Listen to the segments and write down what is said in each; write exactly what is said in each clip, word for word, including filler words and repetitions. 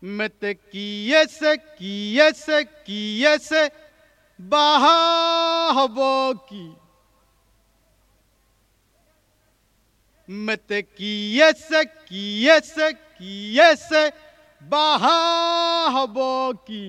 मते किए से किए से किए से बाहा हबो की मते किए से किए से किए से बाहा हबो की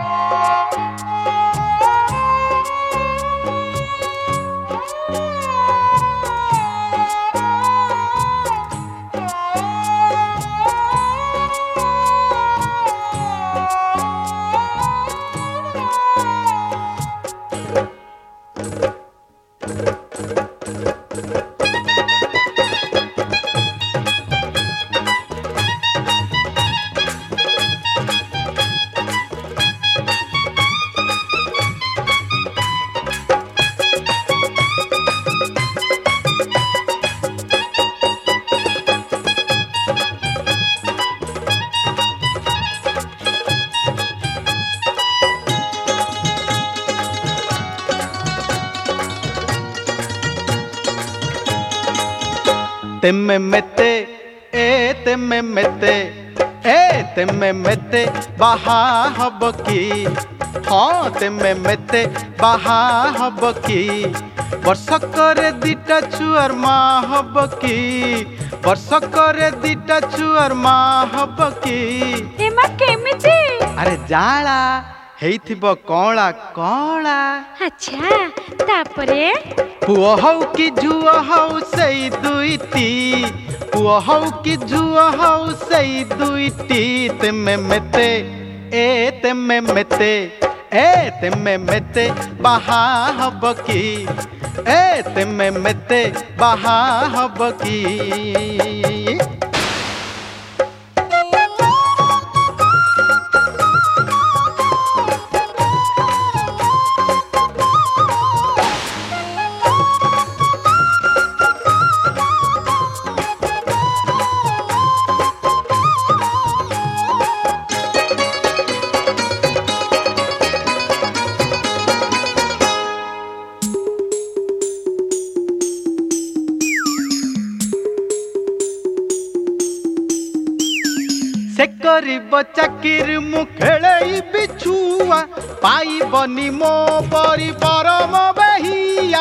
तेमे मेते ए तेमे मेते ए तेमे मेते बाहा हबकी हाँ तेमे मेते बाहा हबकी वर्षकरे दिटा छुआर माँ हबकी वर्षकरे दिटा छुआर माँ हबकी एमा केमिति अरे जाला हेइथिबो कौला कौला अच्छा तापरे पुओ हौ कि झुओ हौ सेई दुईटी पुओ हौ कि झुओ हौ सेई दुईटी तेमे मेते ए तेमे मेते ए तेमे मेते बाहा हबकी ए तेमे मेते बाहा हबकी से करिब चाकिरी मु खेलई बिछुआ पाइबनी मो परी परम बहिया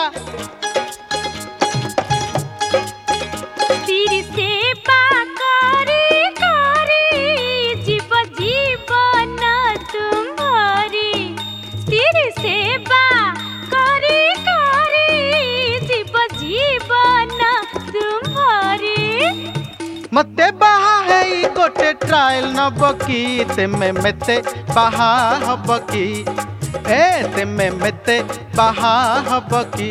तीर सेवा करी करी जीव जीवन तुम्हारी तीर सेवा करी करी जीव जीवन तुम्हारी मते बाहा है गोटे ट्रायल नबकी तेमे मेते बाहा हबकी ए तेमे मेते बाहा हबकी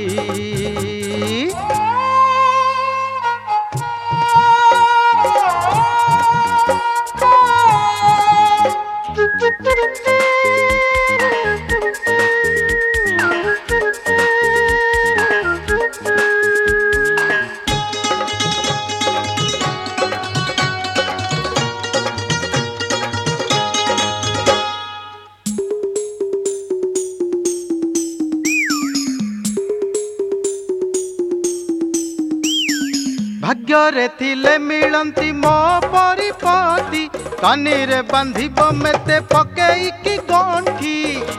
भाग्यरे थिले मिलंती मो परिपति कानीरे बांधिब मेते पकेई की गंठी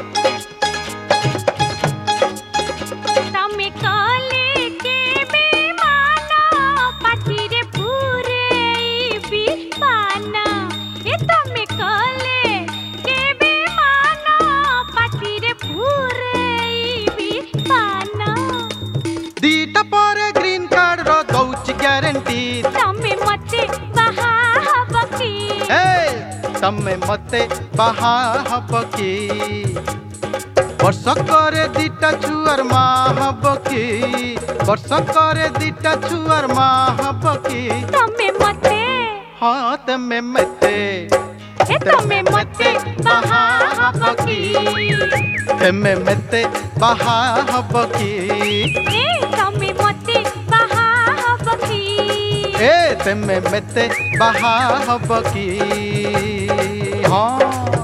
तमे काले के बेमाना पाथिरे पुरेइबी पाना ए तमे काले के बेमाना पाथिरे पुरेइबी पाना दीटा पर ग्रीन कार्ड रो दौच ग्यारंटी तमे मते बाहा हबकी ए तमे मते बाहा हबकी वर्षकरे दिटा छुआर माँ हबकी वर्षकरे दिटा छुआर माँ हबकी तमे मते हाँ तमे मते ए तमे मते बाहा हबकी तेमे मेते बाहा हबकी ए तमे मते बाहा हबकी ए तेमे मेते बाहा हबकी हाँ।